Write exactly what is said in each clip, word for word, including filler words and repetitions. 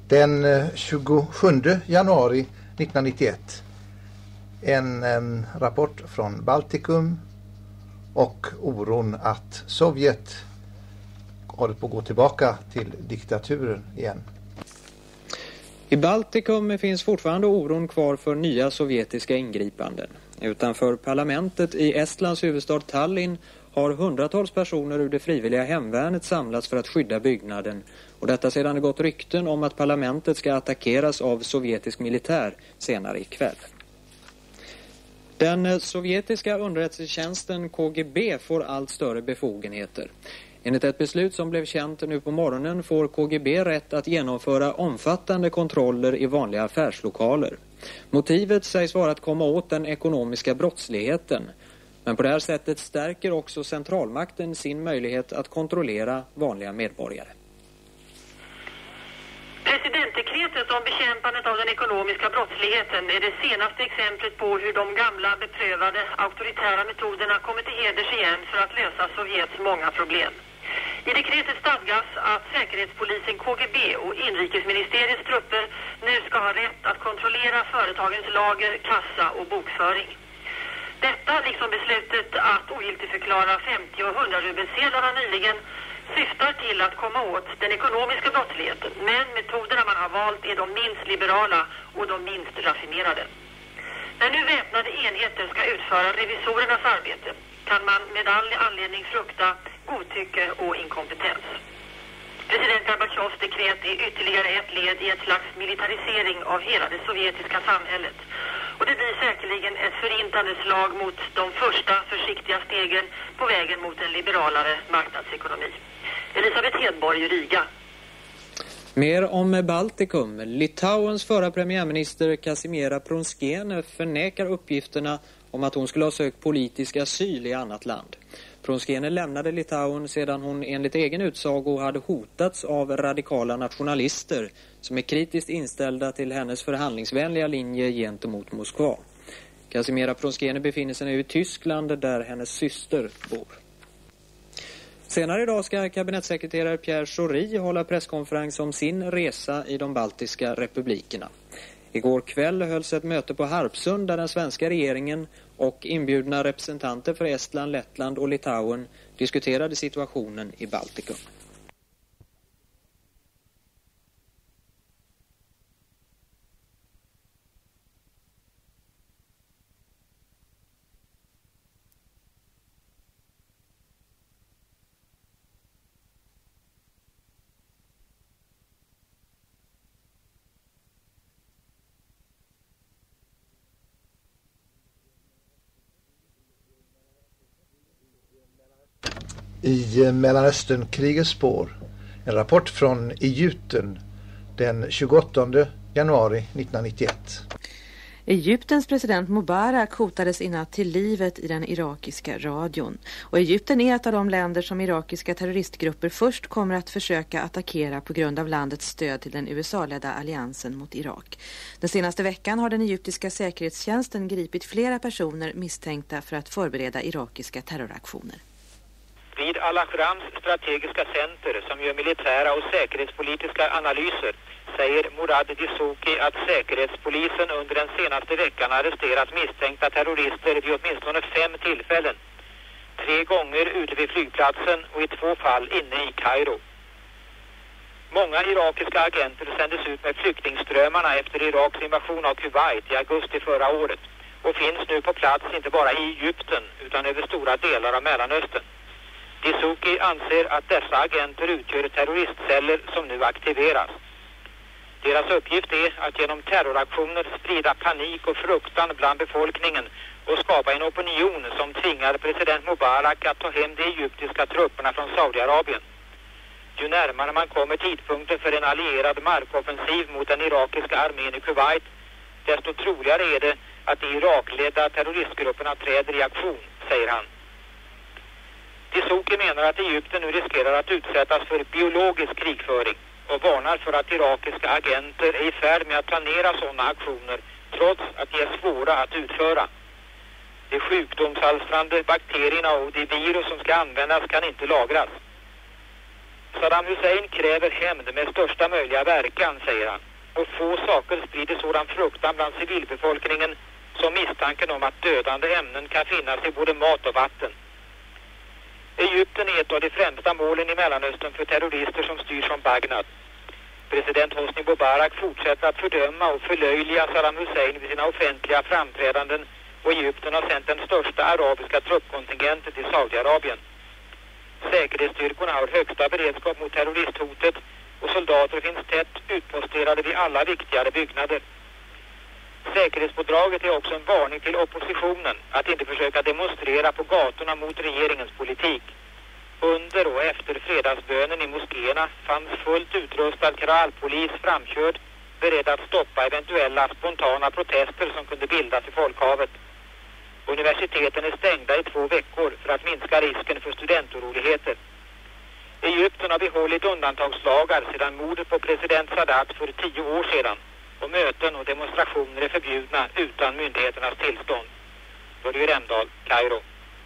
Den tjugosjunde januari nittonhundranittioett, en, en rapport från Baltikum och oron att Sovjet håller på att gå tillbaka till diktaturen igen. I Baltikum finns fortfarande oron kvar för nya sovjetiska ingripanden. Utanför parlamentet i Estlands huvudstad Tallinn har hundratals personer ur det frivilliga hemvärnet samlats för att skydda byggnaden. Och detta sedan det gått rykten om att parlamentet ska attackeras av sovjetisk militär senare ikväll. Den sovjetiska underrättelsetjänsten K G B får allt större befogenheter. Enligt ett beslut som blev känt nu på morgonen får K G B rätt att genomföra omfattande kontroller i vanliga affärslokaler. Motivet sägs vara att komma åt den ekonomiska brottsligheten. Men på det här sättet stärker också centralmakten sin möjlighet att kontrollera vanliga medborgare. Presidentdekretet om bekämpandet av den ekonomiska brottsligheten är det senaste exemplet på hur de gamla beprövade auktoritära metoderna kommer till heders igen för att lösa Sovjets många problem. I dekretet stadgas att säkerhetspolisen K G B och inrikesministeriets trupper nu ska ha rätt att kontrollera företagens lager, kassa och bokföring. Detta, liksom beslutet att ogiltigförklara femtio och hundra rubelsedlarna nyligen, syftar till att komma åt den ekonomiska brottsligheten, men metoderna man har valt är de minst liberala och de minst raffinerade. När nu väpnade enheter ska utföra revisorernas arbete kan man med all anledning frukta godtycke och inkompetens. President Gorbatjovs dekret är ytterligare ett led i ett slags militarisering av hela det sovjetiska samhället. Och det blir säkerligen ett förintande slag mot de första försiktiga stegen på vägen mot en liberalare marknadsekonomi. Elisabeth Hedborg, Riga. Mer om Baltikum. Litauens förra premiärminister Kazimiera Prunskiene förnekar uppgifterna om att hon skulle ha sökt politisk asyl i annat land. Prunskiene lämnade Litauen sedan hon enligt egen utsago hade hotats av radikala nationalister som är kritiskt inställda till hennes förhandlingsvänliga linje gentemot Moskva. Kazimiera Prunskiene befinner sig nu i Tyskland där hennes syster bor. Senare idag ska kabinettssekreterare Pierre Schori hålla presskonferens om sin resa i de baltiska republikerna. Igår kväll hölls ett möte på Harpsund där den svenska regeringen och inbjudna representanter för Estland, Lettland och Litauen diskuterade situationen i Baltikum. I Mellanösternkrigets spår. En rapport från Egypten den tjugoåttonde januari nittonhundranittioett. Egyptens president Mubarak hotades i natt till livet i den irakiska radion. Och Egypten är ett av de länder som irakiska terroristgrupper först kommer att försöka attackera på grund av landets stöd till den U S A-ledda alliansen mot Irak. Den senaste veckan har den egyptiska säkerhetstjänsten gripit flera personer misstänkta för att förbereda irakiska terroraktioner. Vid Al-Ahrams strategiska center som gör militära och säkerhetspolitiska analyser säger Murad Disuki att säkerhetspolisen under den senaste veckan arresterat misstänkta terrorister vid åtminstone fem tillfällen. Tre gånger ute vid flygplatsen och i två fall inne i Kairo. Många irakiska agenter sändes ut med flyktingströmmarna efter Iraks invasion av Kuwait i augusti förra året och finns nu på plats inte bara i Egypten utan över stora delar av Mellanöstern. Disuki anser att dessa agenter utgör terroristceller som nu aktiveras. Deras uppgift är att genom terroraktioner sprida panik och fruktan bland befolkningen och skapa en opinion som tvingar president Mubarak att ta hem de egyptiska trupperna från Saudiarabien. Ju närmare man kommer tidpunkten för en allierad markoffensiv mot den irakiska armén i Kuwait, desto troligare är det att de Irakledda terroristgrupperna träder i aktion, säger han. Disuki menar att Egypten nu riskerar att utsättas för biologisk krigföring och varnar för att irakiska agenter är i färd med att planera sådana aktioner trots att de är svåra att utföra. De sjukdomsalstrande bakterierna och de virus som ska användas kan inte lagras. Saddam Hussein kräver hämnd med största möjliga verkan, säger han. Och få saker sprider sådan fruktan bland civilbefolkningen som misstanken om att dödande ämnen kan finnas i både mat och vatten. Egypten är ett av de främsta målen i Mellanöstern för terrorister som styrs från Bagdad. President Hosni Mubarak fortsätter att fördöma och förlöjliga Saddam Hussein vid sina offentliga framträdanden, och Egypten har sänt den största arabiska truppkontingenten till Saudiarabien. Säkerhetsstyrkorna har högsta beredskap mot terroristhotet och soldater finns tätt utposterade vid alla viktigare byggnader. Säkerhetspådraget är också en varning till oppositionen att inte försöka demonstrera på gatorna mot regeringens politik. Under och efter fredagsbönen i moskéerna fanns fullt utrustad kralpolis framkörd, beredd att stoppa eventuella spontana protester som kunde bildas i folkhavet. Universiteten är stängda i två veckor för att minska risken för studentoroligheter. Egypten har behållit undantagslagar sedan mordet på president Sadat för tio år sedan, och möten och demonstrationer är förbjudna utan myndigheternas tillstånd. Börje Remdahl, Kairo.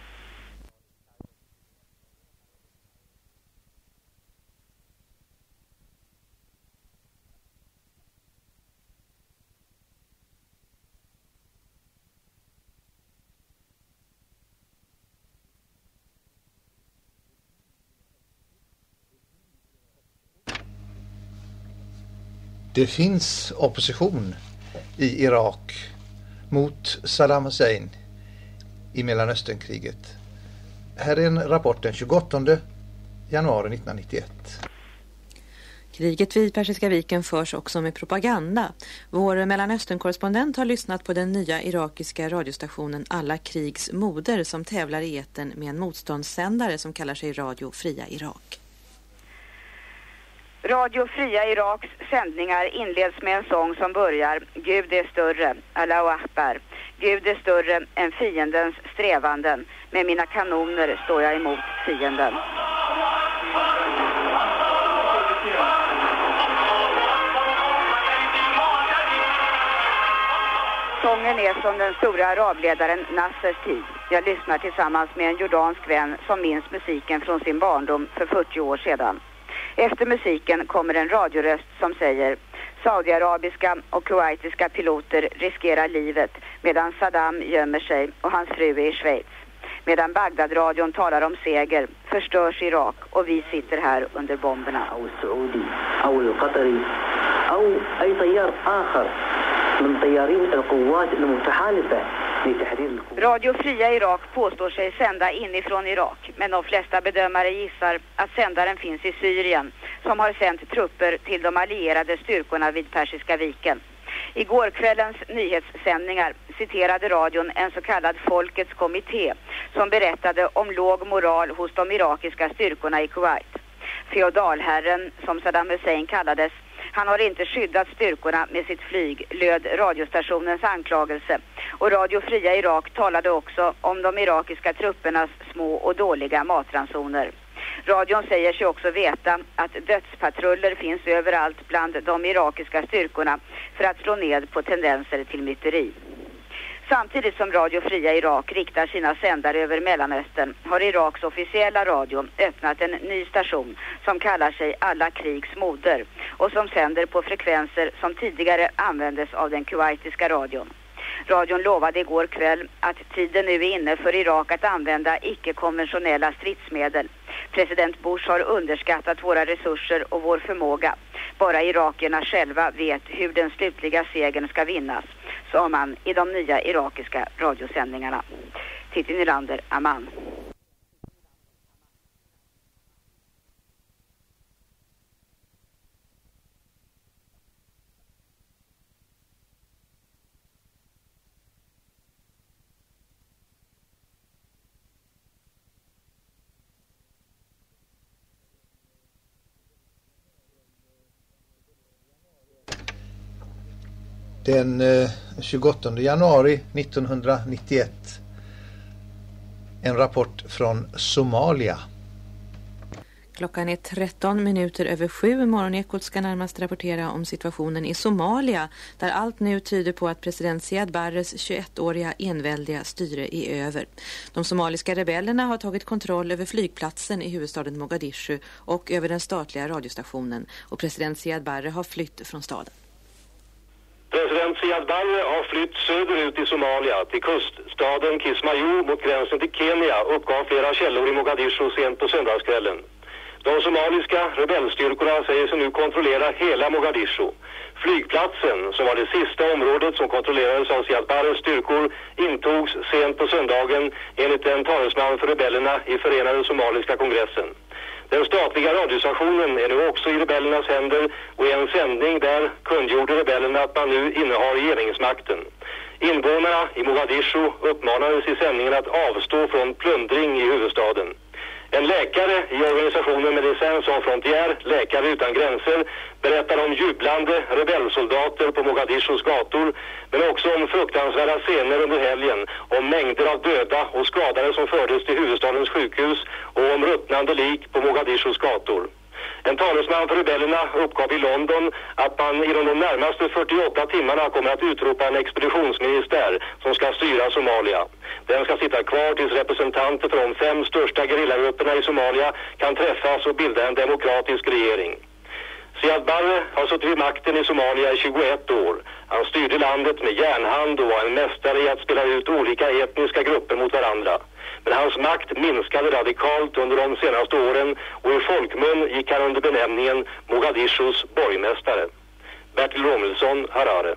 Det finns opposition i Irak mot Saddam Hussein i Mellanösternkriget. Här är en rapport den tjugoåttonde januari nittonhundranittioett. Kriget vid Persiska viken förs också med propaganda. Vår Mellanöstern-korrespondent har lyssnat på den nya irakiska radiostationen Alla krigs moder som tävlar i etern med en motståndssändare som kallar sig Radio Fria Irak. Radio Fria Iraks sändningar inleds med en sång som börjar: Gud är större, Allahu Akbar. Gud är större än fiendens strävanden. Med mina kanoner står jag emot fienden. Sången är från den stora arabledaren Nassers tid. Jag lyssnar tillsammans med en jordansk vän som minns musiken från sin barndom för fyrtio år sedan. Efter musiken kommer en radioröst som säger: Saudiarabiska och kuwaitiska piloter riskerar livet medan Saddam gömmer sig och hans fru är i Schweiz. Medan Bagdad-radion talar om seger förstörs Irak och vi sitter här under bomberna. Radio Fria Irak påstår sig sända inifrån Irak, men de flesta bedömare gissar att sändaren finns i Syrien, som har sänt trupper till de allierade styrkorna vid Persiska viken. I går kvällens nyhetssändningar citerade radion en så kallad folkets kommitté som berättade om låg moral hos de irakiska styrkorna i Kuwait. Feodalherren, som Saddam Hussein kallades, han har inte skyddat styrkorna med sitt flyg, löd radiostationens anklagelse. Och Radio Fria Irak talade också om de irakiska truppernas små och dåliga matransoner. Radion säger sig också veta att dödspatruller finns överallt bland de irakiska styrkorna för att slå ned på tendenser till myteri. Samtidigt som Radio Fria Irak riktar sina sändare över Mellanöstern har Iraks officiella radio öppnat en ny station som kallar sig Alla krigs moder och som sänder på frekvenser som tidigare användes av den kuwaitiska radion. Radion lovade igår kväll att tiden nu är inne för Irak att använda icke-konventionella stridsmedel. President Bush har underskattat våra resurser och vår förmåga. Bara irakierna själva vet hur den slutliga segern ska vinnas, sa man i de nya irakiska radiosändningarna. Titti Nylander, Amman. Den tjugoåttonde januari nittonhundranittioett. En rapport från Somalia. Klockan är tretton minuter över sju. Morgonekot ska närmast rapportera om situationen i Somalia, där allt nu tyder på att president Siad Barres tjugoettåriga enväldiga styre är över. De somaliska rebellerna har tagit kontroll över flygplatsen i huvudstaden Mogadishu och över den statliga radiostationen, och president Siad Barre har flytt från staden. President Siad Barre har flytt söderut i Somalia till kuststaden Kismayo mot gränsen till Kenya, uppgav flera källor i Mogadishu sent på söndagskvällen. De somaliska rebellstyrkorna säger sig nu kontrollera hela Mogadishu. Flygplatsen, som var det sista området som kontrollerades av Siad Barres styrkor, intogs sent på söndagen enligt en talesman för rebellerna i Förenade Somaliska kongressen. Den statliga radiostationen är nu också i rebellernas händer, och i en sändning där kungjorde rebellerna att man nu innehar regeringsmakten. Invånarna i Mogadishu uppmanades i sändningen att avstå från plundring i huvudstaden. En läkare i organisationen Médecins Sans Frontières, Läkare utan gränser, berättar om jublande rebellsoldater på Mogadishus gator, men också om fruktansvärda scener under helgen, om mängder av döda och skadade som fördes till huvudstadens sjukhus och om ruttnande lik på Mogadishus gator. En talesman för rebellerna uppgav i London att man inom de närmaste fyrtioåtta timmarna kommer att utropa en expeditionsministär som ska styra Somalia. Den ska sitta kvar tills representanter för de fem största gerillagrupperna i Somalia kan träffas och bilda en demokratisk regering. Siad Barre har suttit vid makten i Somalia i tjugoett år. Han styrde landet med järnhand och var en mästare i att spela ut olika etniska grupper mot varandra. Men hans makt minskade radikalt under de senaste åren, och i folkmun gick han under benämningen Mogadishus borgmästare. Bertil Romilsson, Harare.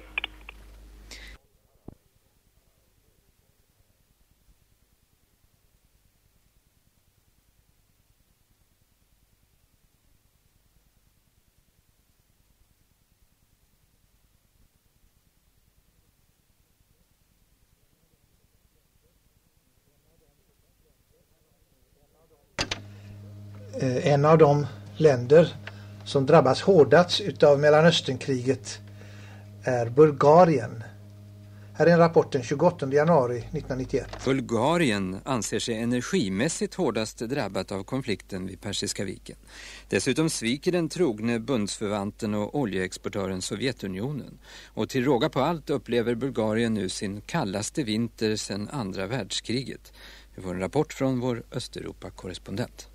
En av de länder som drabbas hårdast utav Mellanösternkriget är Bulgarien. Här är en rapport den tjugoåttonde januari nittonhundranittioett. Bulgarien anser sig energimässigt hårdast drabbat av konflikten vid Persiska viken. Dessutom sviker den trogne bundsförvanten och oljeexportören Sovjetunionen. Och till råga på allt upplever Bulgarien nu sin kallaste vinter sedan andra världskriget. Vi får en rapport från vår Östeuropa-korrespondent.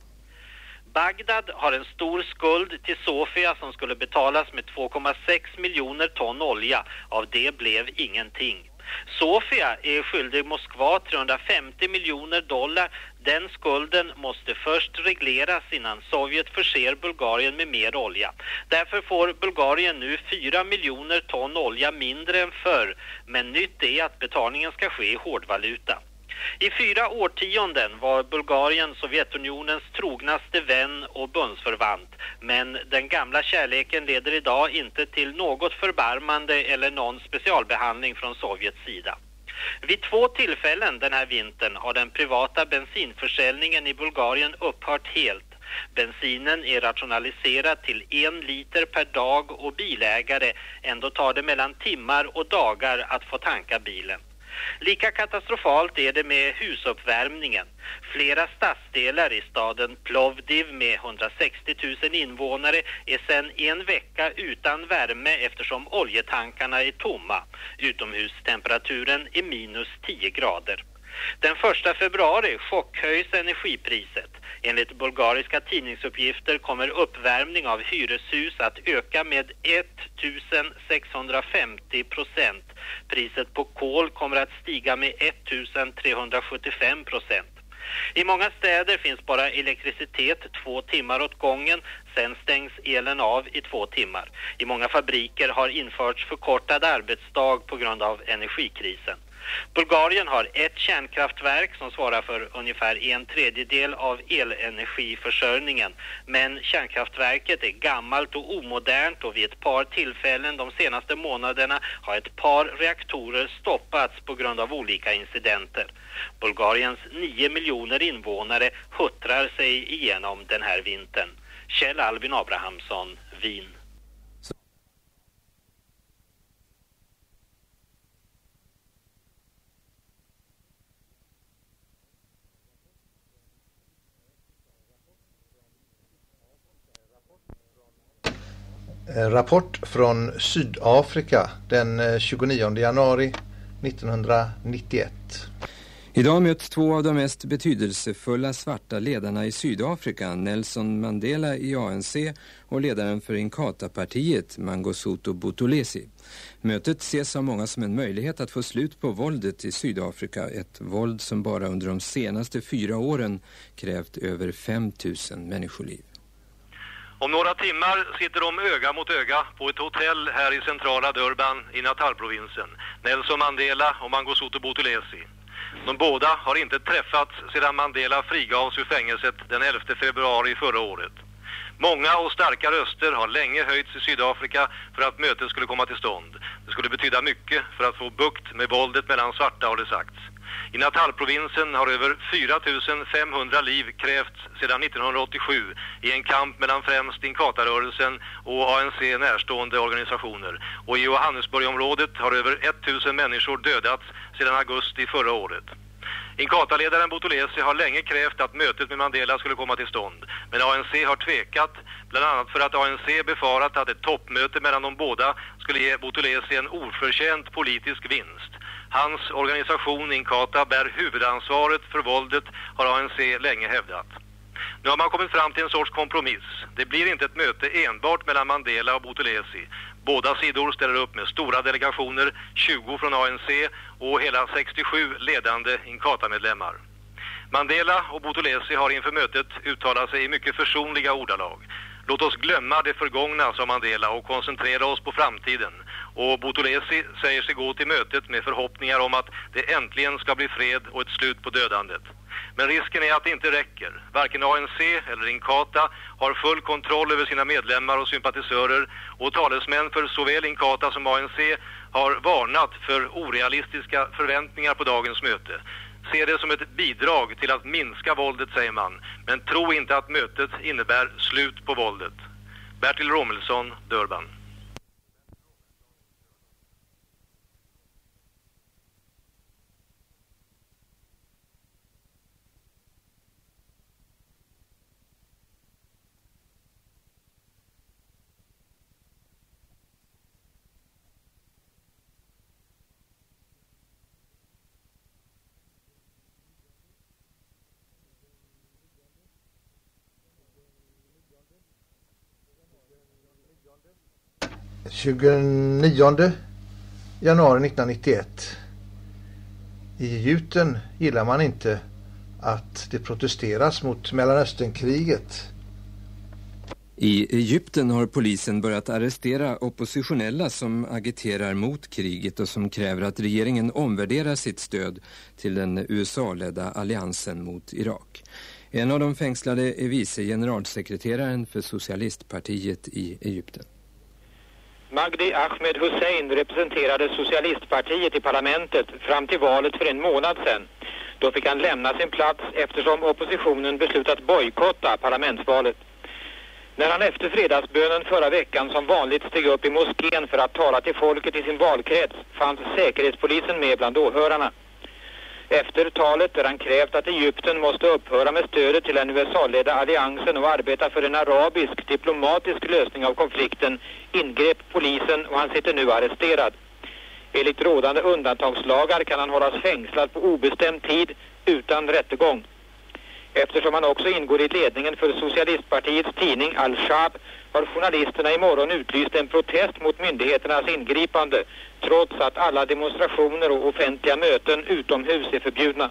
Bagdad har en stor skuld till Sofia som skulle betalas med två komma sex miljoner ton olja. Av det blev ingenting. Sofia är skyldig Moskva trehundrafemtio miljoner dollar. Den skulden måste först regleras innan Sovjet förser Bulgarien med mer olja. Därför får Bulgarien nu fyra miljoner ton olja mindre än förr. Men nytt är att betalningen ska ske i hårdvaluta. I fyra årtionden var Bulgarien Sovjetunionens trognaste vän och bundsförvant, men den gamla kärleken leder idag inte till något förbarmande eller någon specialbehandling från Sovjets sida. Vid två tillfällen den här vintern har den privata bensinförsäljningen i Bulgarien upphört helt. Bensinen är rationaliserad till en liter per dag och bilägare ändå tar det mellan timmar och dagar att få tanka bilen. Lika katastrofalt är det med husuppvärmningen. Flera stadsdelar i staden Plovdiv med hundrasextio tusen invånare är sedan en vecka utan värme eftersom oljetankarna är tomma. Utomhustemperaturen är minus tio grader. Den första februari chockhöjs energipriset. Enligt bulgariska tidningsuppgifter kommer uppvärmning av hyreshus att öka med ettusen sexhundrafemtio procent. Priset på kol kommer att stiga med ettusen trehundrasjuttiofem procent. I många städer finns bara elektricitet två timmar åt gången, sen stängs elen av i två timmar. I många fabriker har införts förkortad arbetsdag på grund av energikrisen. Bulgarien har ett kärnkraftverk som svarar för ungefär en tredjedel av elenergiförsörjningen. Men kärnkraftverket är gammalt och omodernt och vid ett par tillfällen de senaste månaderna har ett par reaktorer stoppats på grund av olika incidenter. Bulgariens nio miljoner invånare huttrar sig igenom den här vintern. Kjell Albin Abrahamsson, Wien. Rapport från Sydafrika den tjugonionde januari nittonhundranittioett. Idag möts två av de mest betydelsefulla svarta ledarna i Sydafrika, Nelson Mandela i A N C och ledaren för Inkatha-partiet, Mangosuthu Buthelezi. Mötet ses av många som en möjlighet att få slut på våldet i Sydafrika, ett våld som bara under de senaste fyra åren krävt över fem tusen människoliv. Om några timmar sitter de öga mot öga på ett hotell här i centrala Durban i Natalprovinsen, Nelson Mandela och Mangosuthu Buthelezi. De båda har inte träffats sedan Mandela frigavs ur fängelset den elfte februari förra året. Många och starka röster har länge höjts i Sydafrika för att mötet skulle komma till stånd. Det skulle betyda mycket för att få bukt med våldet mellan svarta, har det sagts. I Natalprovinsen har över fyra tusen femhundra liv krävts sedan nittonhundraåttiosju i en kamp mellan främst Inkatha-rörelsen och A N C närstående organisationer. Och i Johannesburgområdet har över tusen människor dödats sedan augusti förra året. Inkatha-ledaren Buthelezi har länge krävt att mötet med Mandela skulle komma till stånd. Men A N C har tvekat, bland annat för att A N C befarat att ett toppmöte mellan de båda skulle ge Buthelezi en oförtjänt politisk vinst. Hans organisation Inkatha bär huvudansvaret för våldet, har A N C länge hävdat. Nu har man kommit fram till en sorts kompromiss. Det blir inte ett möte enbart mellan Mandela och Buthelezi. Båda sidor ställer upp med stora delegationer, tjugo från A N C och hela sextiosju ledande Inkatha-medlemmar. Mandela och Buthelezi har inför mötet uttalat sig i mycket försonliga ordalag. Låt oss glömma det förgångna, sa Mandela, och koncentrera oss på framtiden. Och Buthelezi säger sig gå till mötet med förhoppningar om att det äntligen ska bli fred och ett slut på dödandet. Men risken är att det inte räcker. Varken A N C eller Inkatha har full kontroll över sina medlemmar och sympatisörer, och talesmän för såväl Inkatha som A N C har varnat för orealistiska förväntningar på dagens möte. Se det som ett bidrag till att minska våldet, säger man, men tro inte att mötet innebär slut på våldet. Bertil Romilsson, Durban. tjugonionde januari nittonhundranittioett. I Egypten gillar man inte att det protesteras mot Mellanösternkriget. I Egypten har polisen börjat arrestera oppositionella som agiterar mot kriget och som kräver att regeringen omvärderar sitt stöd till den U S A-ledda alliansen mot Irak. En av de fängslade är vice generalsekreteraren för Socialistpartiet i Egypten. Magdi Ahmed Hussein representerade Socialistpartiet i parlamentet fram till valet för en månad sedan. Då fick han lämna sin plats eftersom oppositionen beslutat bojkotta parlamentsvalet. När han efter fredagsbönen förra veckan som vanligt steg upp i moskén för att tala till folket i sin valkrets fanns säkerhetspolisen med bland åhörarna. Efter talet där han krävt att Egypten måste upphöra med stödet till den U S A-ledda alliansen och arbeta för en arabisk diplomatisk lösning av konflikten ingrep polisen och han sitter nu arresterad. Enligt rådande undantagslagar kan han hållas fängslad på obestämd tid utan rättegång. Eftersom han också ingår i ledningen för Socialistpartiets tidning Al-Shab har journalisterna imorgon utlyst en protest mot myndigheternas ingripande trots att alla demonstrationer och offentliga möten utomhus är förbjudna.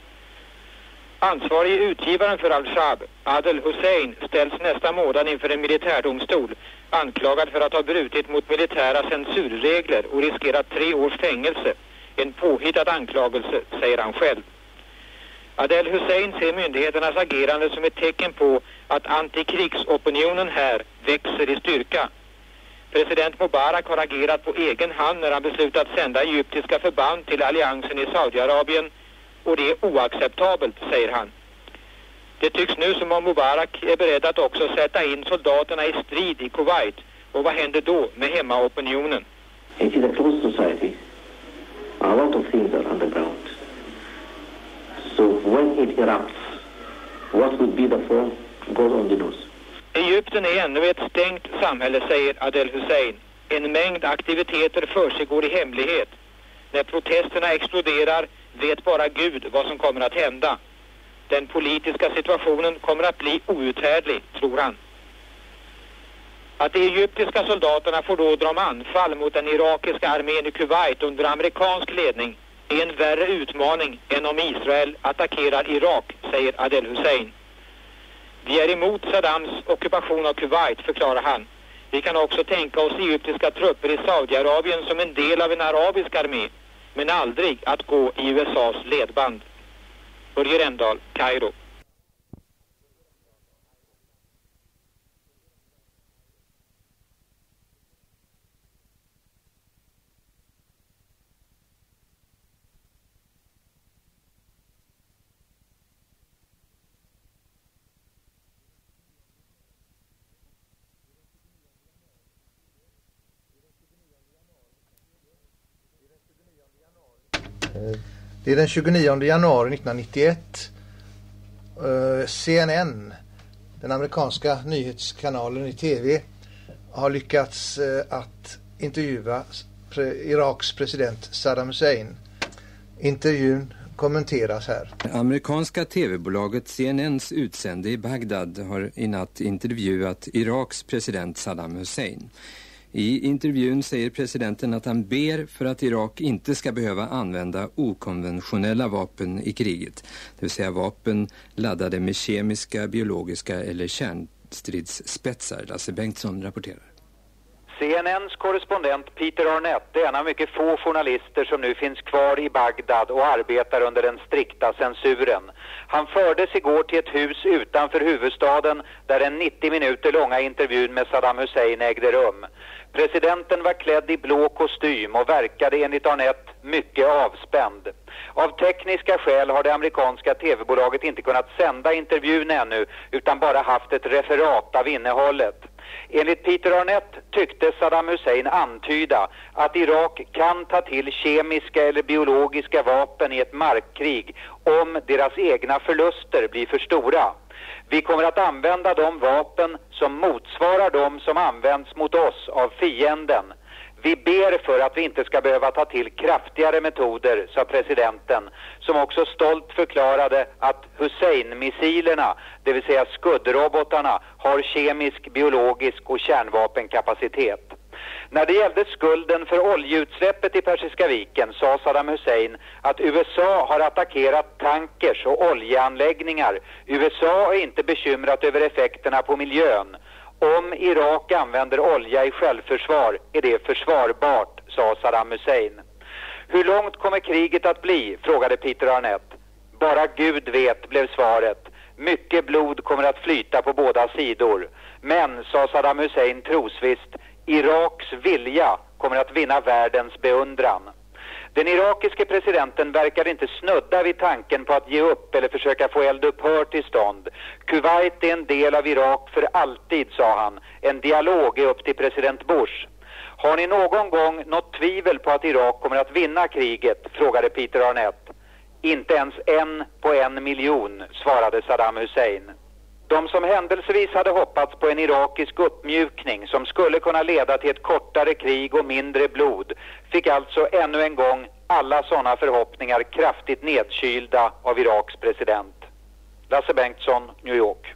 Ansvarig utgivaren för Al-Shab, Adel Hussein, ställs nästa månad inför en militärdomstol anklagad för att ha brutit mot militära censurregler och riskerat tre års fängelse. En påhittad anklagelse, säger han själv. Adel Hussein ser myndigheternas agerande som ett tecken på att antikrigsopinionen här växer i styrka. President Mubarak har agerat på egen hand när han beslutat sända egyptiska förband till alliansen i Saudiarabien och det är oacceptabelt, säger han. Det tycks nu som om Mubarak är beredd att också sätta in soldaterna i strid i Kuwait. Och vad händer då med hemmaopinionen? It is a closed society. A lot of things are underground. So when it erupts, what would be the form goes on the news. Egypten är ännu ett stängt samhälle, säger Adel Hussein. En mängd aktiviteter försiggår i hemlighet. När protesterna exploderar vet bara Gud vad som kommer att hända. Den politiska situationen kommer att bli outhärdlig, tror han. Att de egyptiska soldaterna får råd om anfall mot den irakiska armén i Kuwait under amerikansk ledning är en värre utmaning än om Israel attackerar Irak, säger Adel Hussein. Vi är emot Saddams ockupation av Kuwait, förklarar han. Vi kan också tänka oss egyptiska trupper i Saudiarabien som en del av en arabisk armé, men aldrig att gå i U S A:s ledband. Börje Rendahl, Kairo. Det är den tjugonionde januari nittonhundranittioett. C N N, den amerikanska nyhetskanalen i tv, har lyckats att intervjua Iraks president Saddam Hussein. Intervjun kommenteras här. Amerikanska tv-bolaget C N N:s utsände i Bagdad har i natt intervjuat Iraks president Saddam Hussein. I intervjun säger presidenten att han ber för att Irak inte ska behöva använda okonventionella vapen i kriget. Det vill säga vapen laddade med kemiska, biologiska eller kärnstridsspetsar. Lasse Bengtsson rapporterar. C N N:s korrespondent Peter Arnett är en av mycket få journalister som nu finns kvar i Bagdad och arbetar under den strikta censuren. Han fördes igår till ett hus utanför huvudstaden där den nittio minuter långa intervjun med Saddam Hussein ägde rum. Presidenten var klädd i blå kostym och verkade enligt Arnett mycket avspänd. Av tekniska skäl har det amerikanska tv-bolaget inte kunnat sända intervjun ännu utan bara haft ett referat av innehållet. Enligt Peter Arnett tyckte Saddam Hussein antyda att Irak kan ta till kemiska eller biologiska vapen i ett markkrig om deras egna förluster blir för stora. Vi kommer att använda de vapen som motsvarar de som används mot oss av fienden. Vi ber för att vi inte ska behöva ta till kraftigare metoder, sa presidenten, som också stolt förklarade att Hussein-missilerna, det vill säga skuddrobotarna, har kemisk, biologisk och kärnvapenkapacitet. När det gällde skulden för oljeutsläppet i Persiska viken sa Saddam Hussein att U S A har attackerat tankers och oljeanläggningar. U S A är inte bekymrat över effekterna på miljön. Om Irak använder olja i självförsvar är det försvarbart, sa Saddam Hussein. Hur långt kommer kriget att bli, frågade Peter Arnett. Bara Gud vet, blev svaret. Mycket blod kommer att flyta på båda sidor. Men, sa Saddam Hussein trosvisst, Iraks vilja kommer att vinna världens beundran. Den irakiske presidenten verkar inte snudda vid tanken på att ge upp eller försöka få eldupphör till stånd. Kuwait är en del av Irak för alltid, sa han. En dialog är upp till president Bush. Har ni någon gång något tvivel på att Irak kommer att vinna kriget, frågade Peter Arnett. Inte ens en på en miljon, svarade Saddam Hussein. De som händelsevis hade hoppats på en irakisk uppmjukning som skulle kunna leda till ett kortare krig och mindre blod fick alltså ännu en gång alla sådana förhoppningar kraftigt nedkylda av Iraks president. Lasse Bengtsson, New York.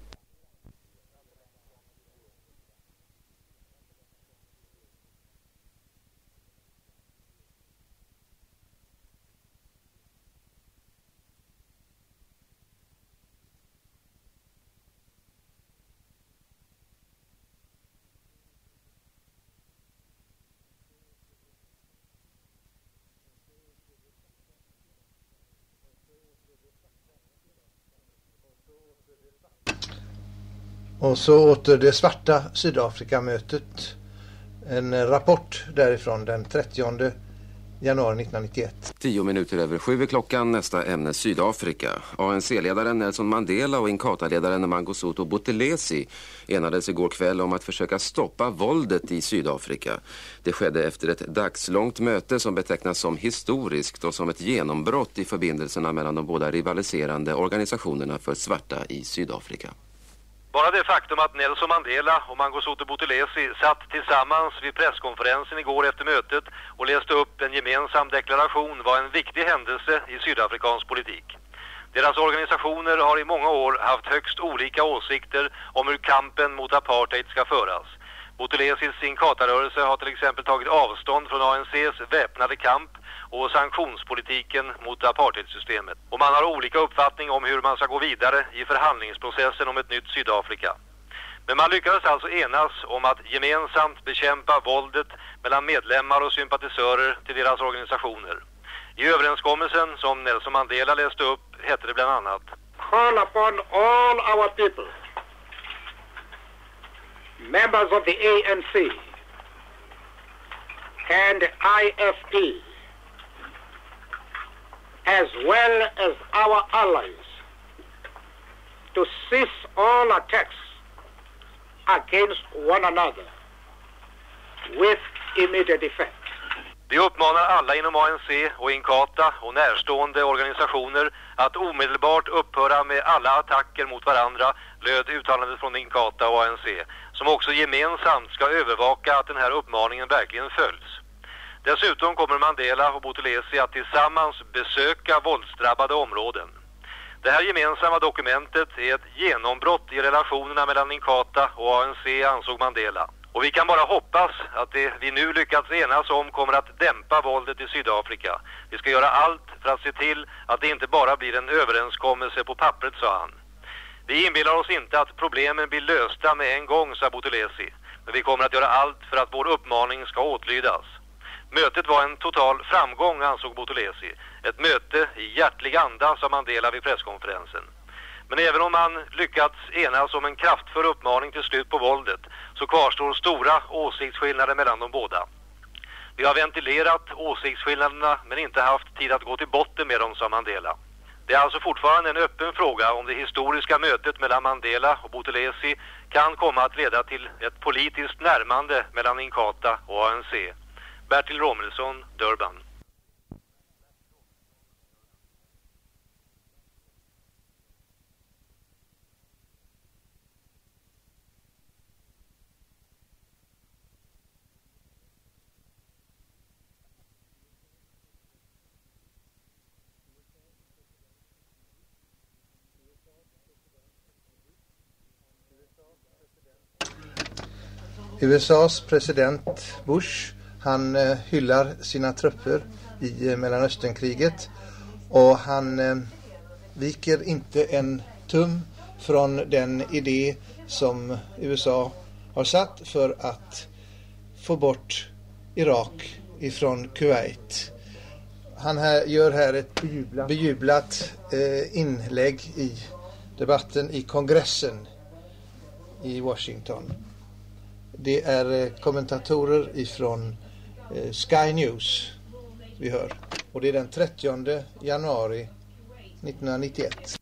Och så åter det svarta Sydafrika-mötet. En rapport därifrån den trettionde januari nittonhundranittioett. Tio minuter över sju är klockan. Nästa ämne Sydafrika. A N C-ledaren Nelson Mandela och Inkatha-ledaren Mangosuthu Buthelezi enades igår kväll om att försöka stoppa våldet i Sydafrika. Det skedde efter ett dagslångt möte som betecknas som historiskt och som ett genombrott i förbindelserna mellan de båda rivaliserande organisationerna för svarta i Sydafrika. Bara det faktum att Nelson Mandela och Mangosuthu Buthelezi satt tillsammans vid presskonferensen igår efter mötet och läste upp en gemensam deklaration var en viktig händelse i sydafrikansk politik. Deras organisationer har i många år haft högst olika åsikter om hur kampen mot apartheid ska föras. Buthelezis Inkatha-rörelse har till exempel tagit avstånd från A N C:s väpnade kamp och sanktionspolitiken mot apartheidsystemet. Och man har olika uppfattning om hur man ska gå vidare i förhandlingsprocessen om ett nytt Sydafrika. Men man lyckades alltså enas om att gemensamt bekämpa våldet mellan medlemmar och sympatisörer till deras organisationer. I överenskommelsen som Nelson Mandela läste upp hette det bland annat: Call upon all our people, members of the A N C and I F P, as well as our allies, to cease all attacks against one another with immediate effect. Vi uppmanar alla inom A N C och Inkatha och närstående organisationer att omedelbart upphöra med alla attacker mot varandra, löd uttalandet från Inkatha och A N C, som också gemensamt ska övervaka att den här uppmaningen verkligen följs. Dessutom kommer Mandela och Buthelezi att tillsammans besöka våldsdrabbade områden. Det här gemensamma dokumentet är ett genombrott i relationerna mellan Inkatha och A N C, ansåg Mandela. Och vi kan bara hoppas att det vi nu lyckats enas om kommer att dämpa våldet i Sydafrika. Vi ska göra allt för att se till att det inte bara blir en överenskommelse på pappret, sa han. Vi inbillar oss inte att problemen blir lösta med en gång, sa Buthelezi. Men vi kommer att göra allt för att vår uppmaning ska åtlydas. Mötet var en total framgång, ansåg Buthelezi. Ett möte i hjärtlig anda, sa Mandela vid presskonferensen. Men även om man lyckats enas om en kraftfull uppmaning till slut på våldet, så kvarstår stora åsiktsskillnader mellan de båda. Vi har ventilerat åsiktsskillnaderna men inte haft tid att gå till botten med dem, sa Mandela. Det är alltså fortfarande en öppen fråga om det historiska mötet mellan Mandela och Buthelezi kan komma att leda till ett politiskt närmande mellan Inkatha och A N C. Bertil Romilsson, Durban. U S A:s president Bush, han eh, hyllar sina trupper i eh, Mellanösternkriget och han eh, viker inte en tum från den idé som U S A har satt för att få bort Irak ifrån Kuwait. Han här, gör här ett bejublat, bejublat eh, inlägg i debatten i kongressen i Washington. Det är kommentatorer ifrån eh, Sky News vi hör. Och det är den trettionde januari nittonhundranittioett.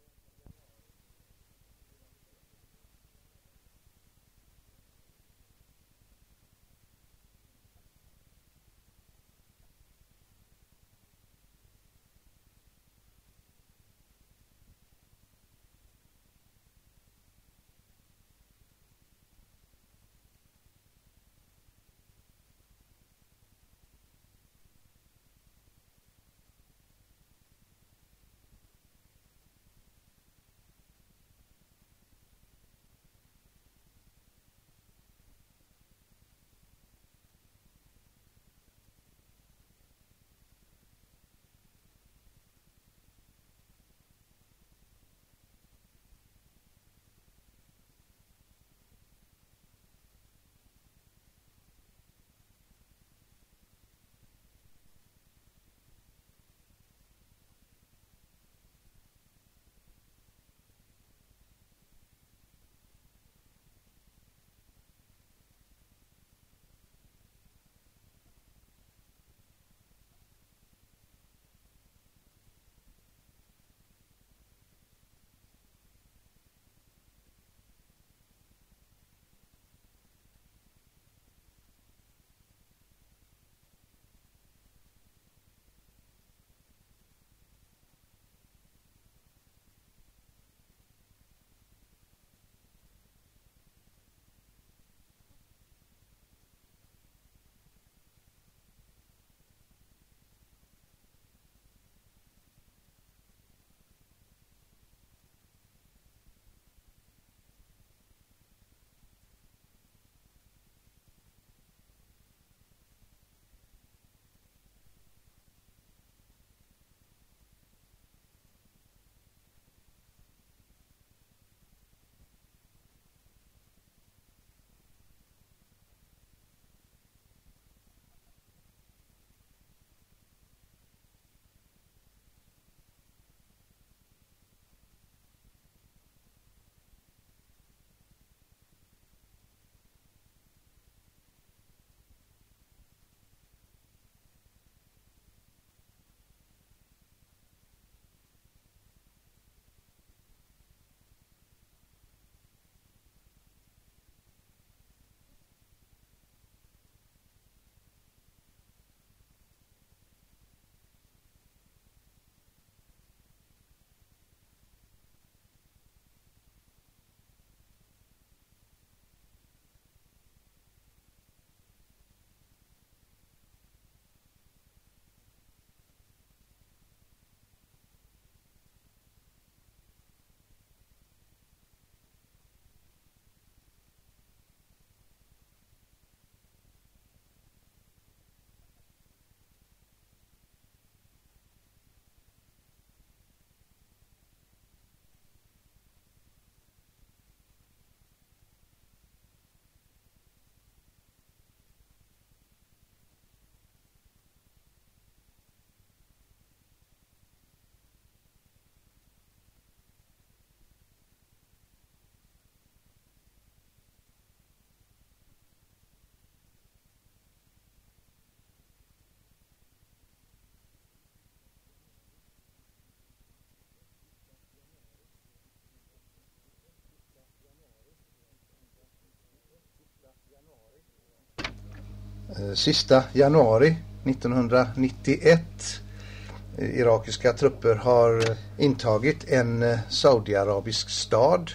Sista januari nittonhundranittioett. Irakiska trupper har intagit en saudiarabisk stad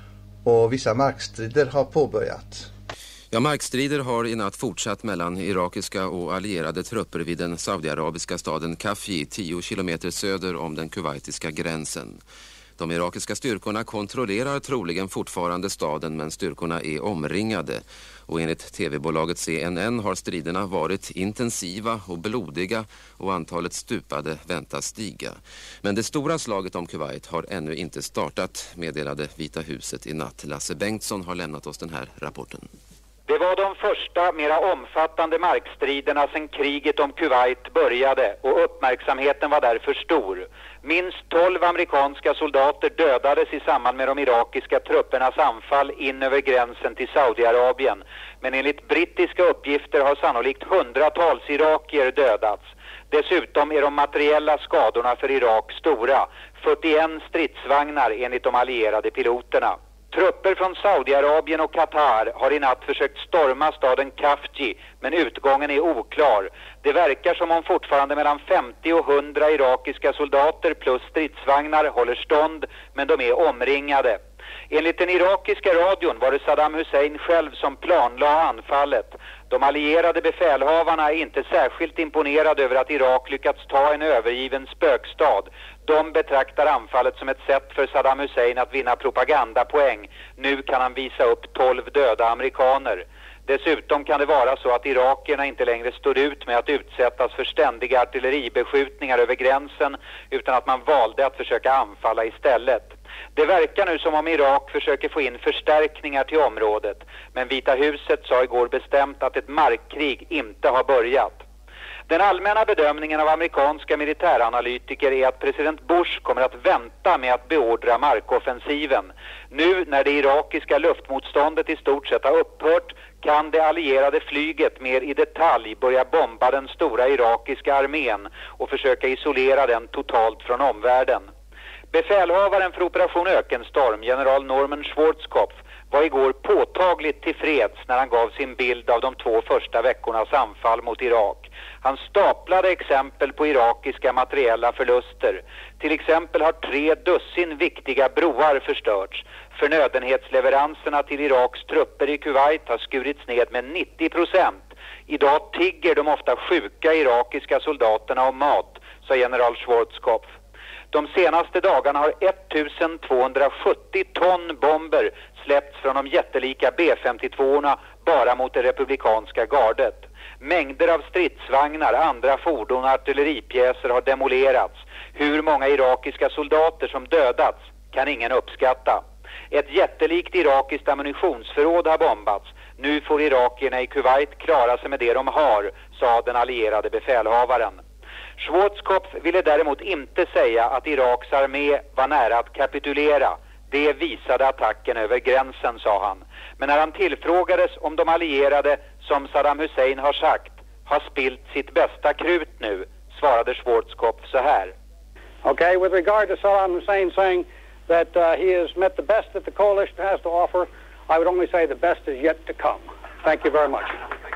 och vissa markstrider har påbörjat. Ja, markstrider har i natt fortsatt mellan irakiska och allierade trupper vid den saudiarabiska staden Kafji, tio kilometer söder om den kuwaitiska gränsen. De irakiska styrkorna kontrollerar troligen fortfarande staden, men styrkorna är omringade. Och enligt tv-bolaget C N N har striderna varit intensiva och blodiga och antalet stupade väntas stiga. Men det stora slaget om Kuwait har ännu inte startat, meddelade Vita huset i natt. Lasse Bengtsson har lämnat oss den här rapporten. Det var de första, mera omfattande markstriderna sedan kriget om Kuwait började och uppmärksamheten var därför stor. Minst tolv amerikanska soldater dödades i samband med de irakiska truppernas anfall in över gränsen till Saudiarabien. Men enligt brittiska uppgifter har sannolikt hundratals irakier dödats. Dessutom är de materiella skadorna för Irak stora. fyrtioen stridsvagnar enligt de allierade piloterna. Trupper från Saudiarabien och Qatar har i natt försökt storma staden Kafji, men utgången är oklar. Det verkar som om fortfarande mellan femtio och hundra irakiska soldater plus stridsvagnar håller stånd, men de är omringade. Enligt den irakiska radion var det Saddam Hussein själv som planlade anfallet. De allierade befälhavarna är inte särskilt imponerade över att Irak lyckats ta en övergiven spökstad. De betraktar anfallet som ett sätt för Saddam Hussein att vinna propagandapoäng. Nu kan han visa upp tolv döda amerikaner. Dessutom kan det vara så att irakierna inte längre står ut med att utsättas för ständiga artilleribeskjutningar över gränsen, utan att man valde att försöka anfalla istället. Det verkar nu som om Irak försöker få in förstärkningar till området, men Vita huset sa igår bestämt att ett markkrig inte har börjat. Den allmänna bedömningen av amerikanska militäranalytiker är att president Bush kommer att vänta med att beordra markoffensiven. Nu när det irakiska luftmotståndet i stort sett har upphört kan det allierade flyget mer i detalj börja bomba den stora irakiska armén och försöka isolera den totalt från omvärlden. Befälhavaren för operation Ökenstorm, general Norman Schwarzkopf, var igår påtagligt tillfreds när han gav sin bild av de två första veckornas anfall mot Irak. Han staplade exempel på irakiska materiella förluster. Till exempel har tre dussin viktiga broar förstörts. Förnödenhetsleveranserna till Iraks trupper i Kuwait har skurits ned med nittio procent. Idag tigger de ofta sjuka irakiska soldaterna om mat, sa general Schwarzkopf. De senaste dagarna har ettusentvåhundrasjuttio ton bomber släppts från de jättelika B femtiotvåorna bara mot det republikanska gardet. Mängder av stridsvagnar, andra fordon och artilleripjäser har demolerats. Hur många irakiska soldater som dödats kan ingen uppskatta. Ett jättelikt irakiskt ammunitionsförråd har bombats. Nu får irakierna i Kuwait klara sig med det de har, sa den allierade befälhavaren. Schwarzkopf ville däremot inte säga att Iraks armé var nära att kapitulera. Det visade attacken över gränsen, sa han. Men när han tillfrågades om de allierade, som Saddam Hussein har sagt, har spilt sitt bästa krut nu, svarade Schwarzkopf så här. Okay, with regard to Saddam Hussein saying that uh, he has met the best that the coalition has to offer, I would only say the best is yet to come. Thank you very much.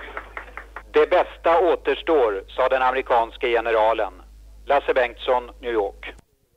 Det bästa återstår, sa den amerikanska generalen. Lasse Bengtsson, New York.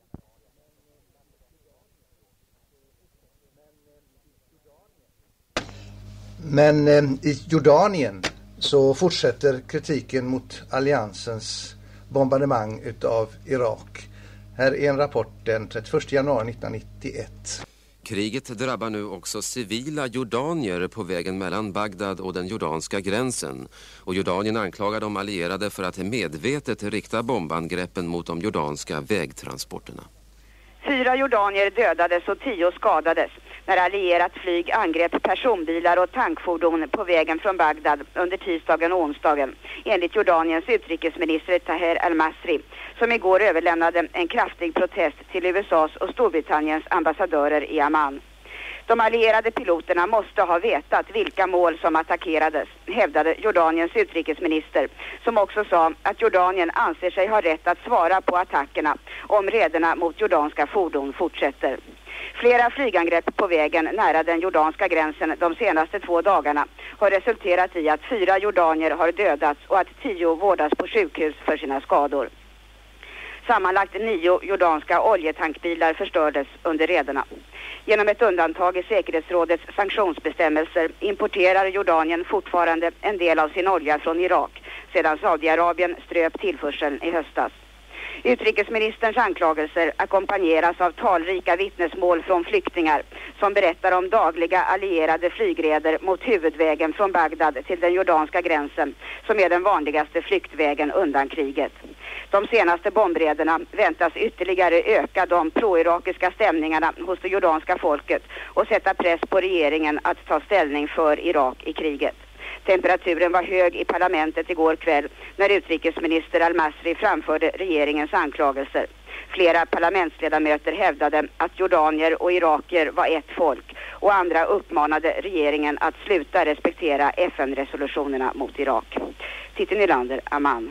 Men eh, i Jordanien så fortsätter kritiken mot alliansens bombardemang utav Irak. Här är en rapport den trettioförsta januari nittonhundranittioett. Kriget drabbar nu också civila jordanier på vägen mellan Bagdad och den jordanska gränsen. Och Jordanien anklagar de allierade för att medvetet rikta bombangreppen mot de jordanska vägtransporterna. Fyra jordanier dödades och tio skadades när allierat flyg angrep personbilar och tankfordon på vägen från Bagdad under tisdagen och onsdagen, enligt Jordaniens utrikesminister Taher al-Masri, som igår överlämnade en kraftig protest till U S A:s och Storbritanniens ambassadörer i Amman. De allierade piloterna måste ha vetat vilka mål som attackerades, hävdade Jordaniens utrikesminister, som också sa att Jordanien anser sig ha rätt att svara på attackerna om rederna mot jordanska fordon fortsätter. Flera flygangrepp på vägen nära den jordanska gränsen de senaste två dagarna har resulterat i att fyra jordanier har dödats och att tio vårdas på sjukhus för sina skador. Sammanlagt nio jordanska oljetankbilar förstördes under rederna. Genom ett undantag i säkerhetsrådets sanktionsbestämmelser importerar Jordanien fortfarande en del av sin olja från Irak sedan Saudiarabien ströp tillförseln i höstas. Utrikesministerns anklagelser ackompanjeras av talrika vittnesmål från flyktingar som berättar om dagliga allierade flygreder mot huvudvägen från Bagdad till den jordanska gränsen, som är den vanligaste flyktvägen undan kriget. De senaste bombrederna väntas ytterligare öka de pro-irakiska stämningarna hos det jordanska folket och sätta press på regeringen att ta ställning för Irak i kriget. Temperaturen var hög i parlamentet igår kväll när utrikesminister Al-Masri framförde regeringens anklagelser. Flera parlamentsledamöter hävdade att jordanier och iraker var ett folk och andra uppmanade regeringen att sluta respektera F N-resolutionerna mot Irak. Titti Nylander, Amman.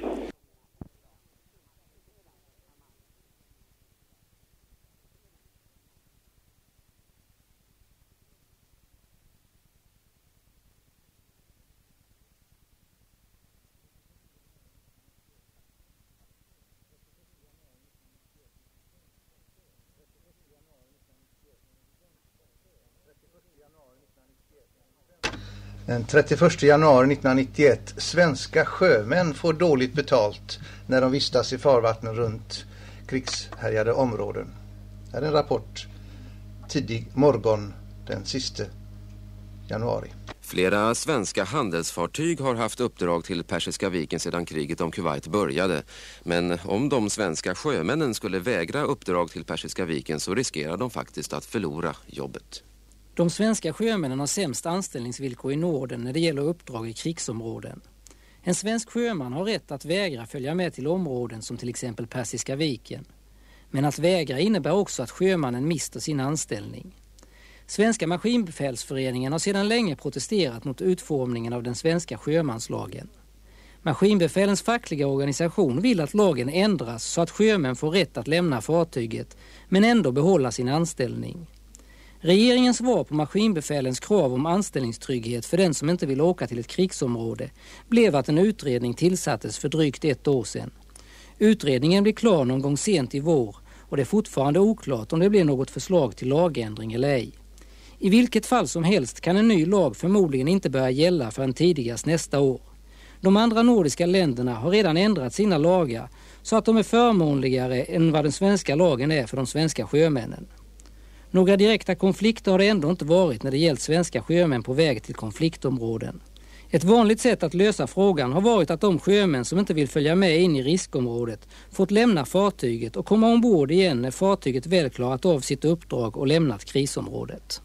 Den trettioförsta januari nittonhundranittioett. Svenska sjömän får dåligt betalt när de vistas i farvattnen runt krigshärjade områden. Här är en rapport tidig morgon den sista januari. Flera svenska handelsfartyg har haft uppdrag till Persiska viken sedan kriget om Kuwait började. Men om de svenska sjömännen skulle vägra uppdrag till Persiska viken så riskerar de faktiskt att förlora jobbet. De svenska sjömännen har sämst anställningsvillkor i Norden när det gäller uppdrag i krigsområden. En svensk sjöman har rätt att vägra följa med till områden som till exempel Persiska viken. Men att vägra innebär också att sjömannen mister sin anställning. Svenska maskinbefälsföreningen har sedan länge protesterat mot utformningen av den svenska sjömanslagen. Maskinbefälens fackliga organisation vill att lagen ändras så att sjömän får rätt att lämna fartyget men ändå behålla sin anställning. Regeringens svar på maskinbefälens krav om anställningstrygghet för den som inte vill åka till ett krigsområde blev att en utredning tillsattes för drygt ett år sedan. Utredningen blir klar någon gång sent i vår och det är fortfarande oklart om det blir något förslag till lagändring eller ej. I vilket fall som helst kan en ny lag förmodligen inte börja gälla förrän tidigast nästa år. De andra nordiska länderna har redan ändrat sina lagar så att de är förmånligare än vad den svenska lagen är för de svenska sjömännen. Några direkta konflikter har det ändå inte varit när det gällt svenska sjömän på väg till konfliktområden. Ett vanligt sätt att lösa frågan har varit att de sjömän som inte vill följa med in i riskområdet fått lämna fartyget och komma ombord igen när fartyget väl klarat av sitt uppdrag och lämnat krisområdet.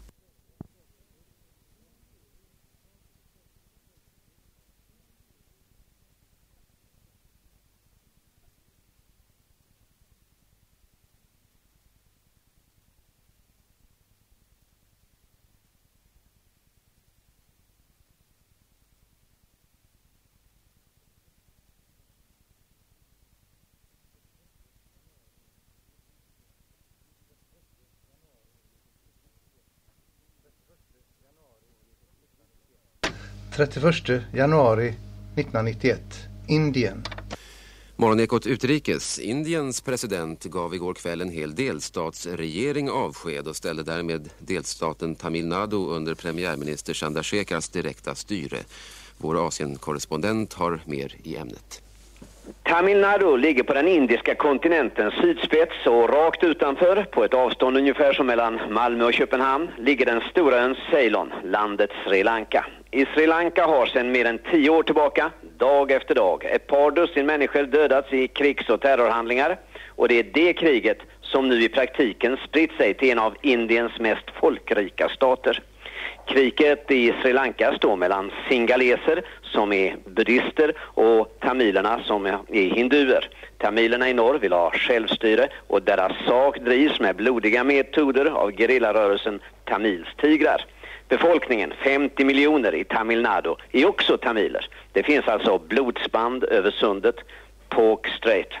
trettioförsta januari nittonhundranittioett. Indien. Morgonekot utrikes. Indiens president gav igår kväll en hel delstatsregering avsked och ställde därmed delstaten Tamil Nadu under premiärminister Chandrasekhars direkta styre. Vår Asien-korrespondent har mer i ämnet. Tamil Nadu ligger på den indiska kontinentens sydspets och rakt utanför, på ett avstånd ungefär som mellan Malmö och Köpenhamn, ligger den stora ön Ceylon, landet Sri Lanka. I Sri Lanka har sedan mer än tio år tillbaka, dag efter dag, ett par dussin människor dödats i krigs- och terrorhandlingar. Och det är det kriget som nu i praktiken spritt sig till en av Indiens mest folkrika stater. Kriget i Sri Lanka står mellan singaleser som är buddhister och tamilerna som är hinduer. Tamilerna i norr vill ha självstyre och deras sak drivs med blodiga metoder av gerillarörelsen Tamils tigrar. Befolkningen, femtio miljoner i Tamil Nadu, är också tamiler. Det finns alltså blodsband över sundet, Pork Strait.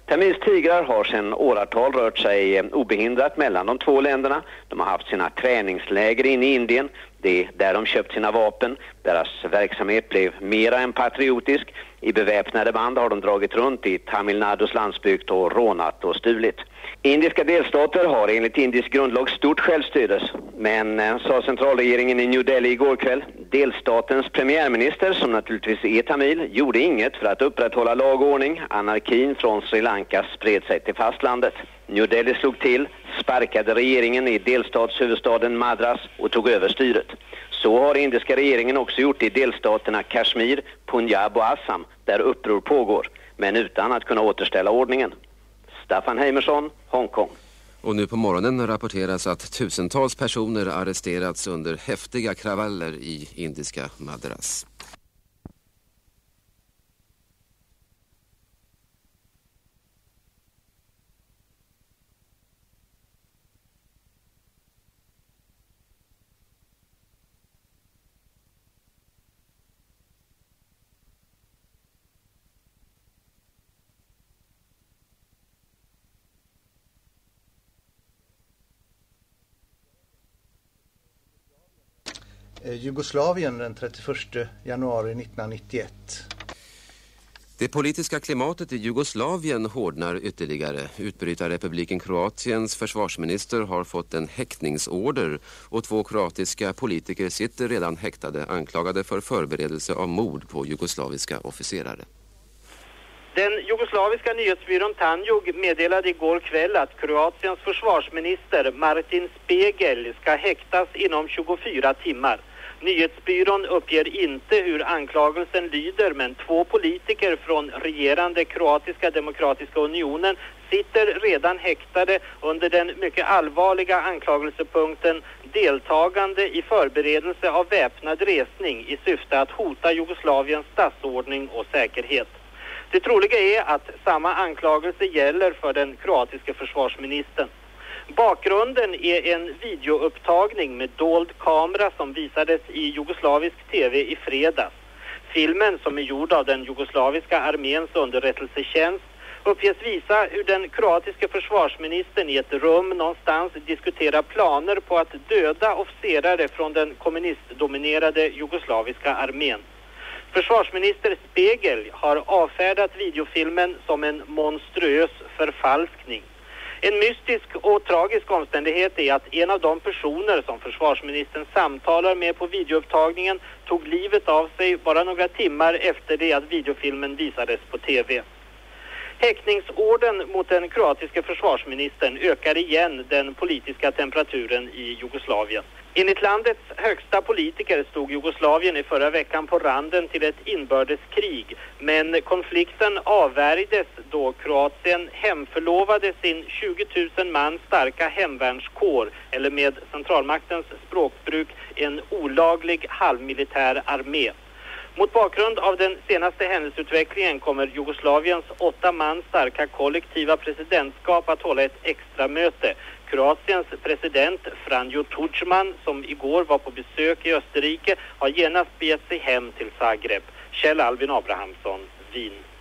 Tamils tigrar har sedan åratal rört sig obehindrat mellan de två länderna. De har haft sina träningsläger inne i Indien. Det är där de köpt sina vapen. Deras verksamhet blev mera än patriotisk. I beväpnade band har de dragit runt i Tamil Nadus landsbygd och rånat och stulit. Indiska delstater har enligt indisk grundlag stort självstyre. Men, sa centralregeringen i New Delhi igår kväll, delstatens premiärminister, som naturligtvis är tamil, gjorde inget för att upprätthålla lag och ordning. Anarkin från Sri Lanka spred sig till fastlandet. New Delhi slog till, sparkade regeringen i delstatshuvudstaden Madras och tog över styret. Så har indiska regeringen också gjort i delstaterna Kashmir, Punjab och Assam, där uppror pågår, men utan att kunna återställa ordningen. Staffan Heimersson, Hongkong. Och nu på morgonen rapporteras att tusentals personer arresterats under häftiga kravaller i indiska Madras. Jugoslavien den trettioförsta januari nittonhundranittioett. Det politiska klimatet i Jugoslavien hårdnar ytterligare. Utbrytarrepubliken Kroatiens försvarsminister har fått en häktningsorder och två kroatiska politiker sitter redan häktade anklagade för förberedelse av mord på jugoslaviska officerare. Den jugoslaviska nyhetsbyrån Tanjug meddelade igår kväll att Kroatiens försvarsminister Martin Spegel ska häktas inom tjugofyra timmar. Nyhetsbyrån uppger inte hur anklagelsen lyder, men två politiker från regerande Kroatiska demokratiska unionen sitter redan häktade under den mycket allvarliga anklagelsepunkten deltagande i förberedelse av väpnad resning i syfte att hota Jugoslaviens statsordning och säkerhet. Det troliga är att samma anklagelse gäller för den kroatiska försvarsministern. Bakgrunden är en videoupptagning med dold kamera som visades i jugoslavisk tv i fredags. Filmen, som är gjord av den jugoslaviska arméns underrättelsetjänst, uppges visa hur den kroatiska försvarsministern i ett rum någonstans diskuterar planer på att döda officerare från den kommunistdominerade jugoslaviska armén. Försvarsminister Spegel har avfärdat videofilmen som en monstruös förfalskning. En mystisk och tragisk omständighet är att en av de personer som försvarsministern samtalar med på videoupptagningen tog livet av sig bara några timmar efter det att videofilmen visades på tv. Häktningsorden mot den kroatiska försvarsministern ökar igen den politiska temperaturen i Jugoslavien. Enligt landets högsta politiker stod Jugoslavien i förra veckan på randen till ett inbördeskrig, men konflikten avvärjdes då Kroatien hemförlovade sin tjugo tusen man starka hemvärnskår, eller med centralmaktens språkbruk en olaglig halvmilitär armé. Mot bakgrund av den senaste händelseutvecklingen kommer Jugoslaviens åtta man starka kollektiva presidentskap att hålla ett extra möte. Kroatiens president Franjo Tudjman, som igår var på besök i Österrike, har genast begett sig hem till Zagreb. Kjell Albin Abrahamsson, Wien.